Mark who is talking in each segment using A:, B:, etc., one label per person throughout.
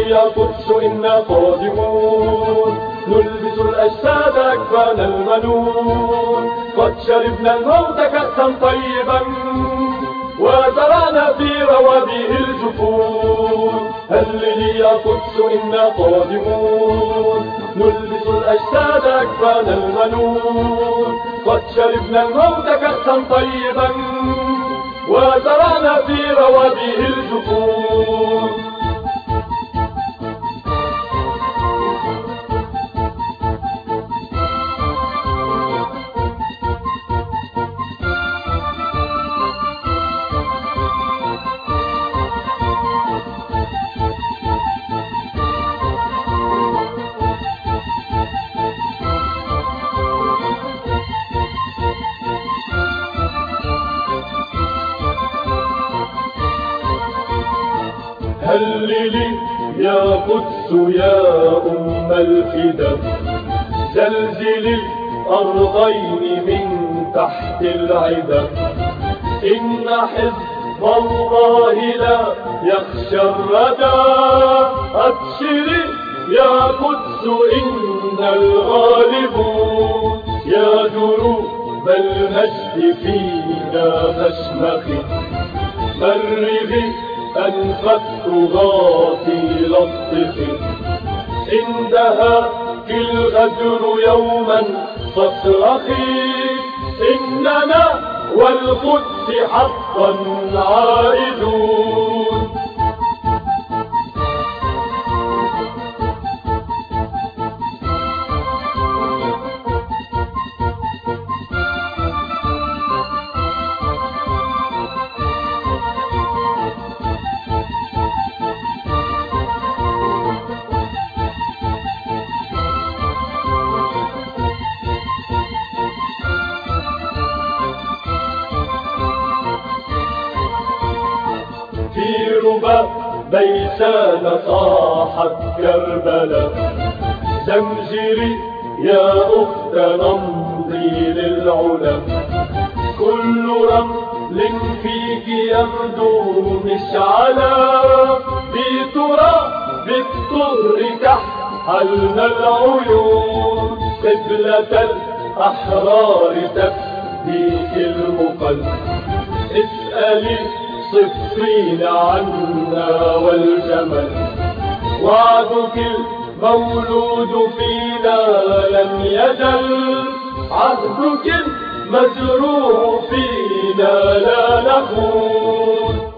A: هللي يا قدس إنا قادمون، نلبس الأجساد أكفان المنون، قد شربنا الموت كأسا طيبا وزرعنا في روابيه الجفون. هللي يا قدس إنا قادمون، نلبس الأجساد أكفان المنون، قد شربنا الموت كأسا طيبا وزرعنا في روابيه الجفون. هللي يا قدس يا أم الفدا، زلزل الأرضين من تحت العدا، إن حزب الله لا يخشى الردى. أبشري يا قدس إن الغالبون، يا دروب المجد فينا فاشمخي، مرغي أنف الطغاة لطفي، عندها في الغدر يوما فاصرخي، إننا والقدس حقا عائدون. في ربا بيسان صاحت كربلا، زمجري يا أخت نمضي للعلا، كل رمل فيك يبدو مشعلا، في تراب الطهر كحلنا العيون، قبلة الأحرار تفديك المقل، اسألي صفين عنا والجمل، وعدك المولود فينا لم يزل، عهدك المزروع فينا لا نخون.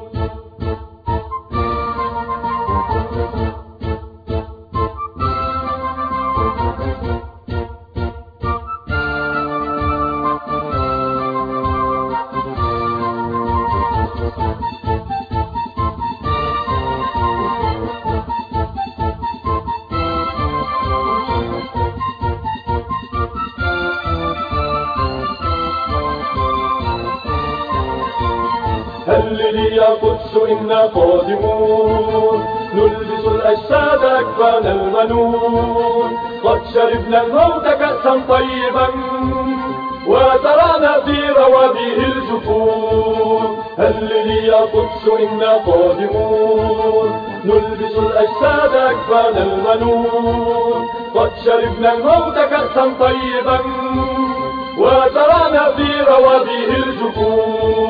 A: هللي يا قدس إنا قادمون، نلبس الأجساد أكفان المنون، قد شربنا الموت كأسا طيبا وزرعنا في روابيه الجفون. هللي يا قدس إنا قادمون، نلبس الأجساد أكفان المنون، قد شربنا الموت كأسا طيبا وزرعنا في روابيه الجفون.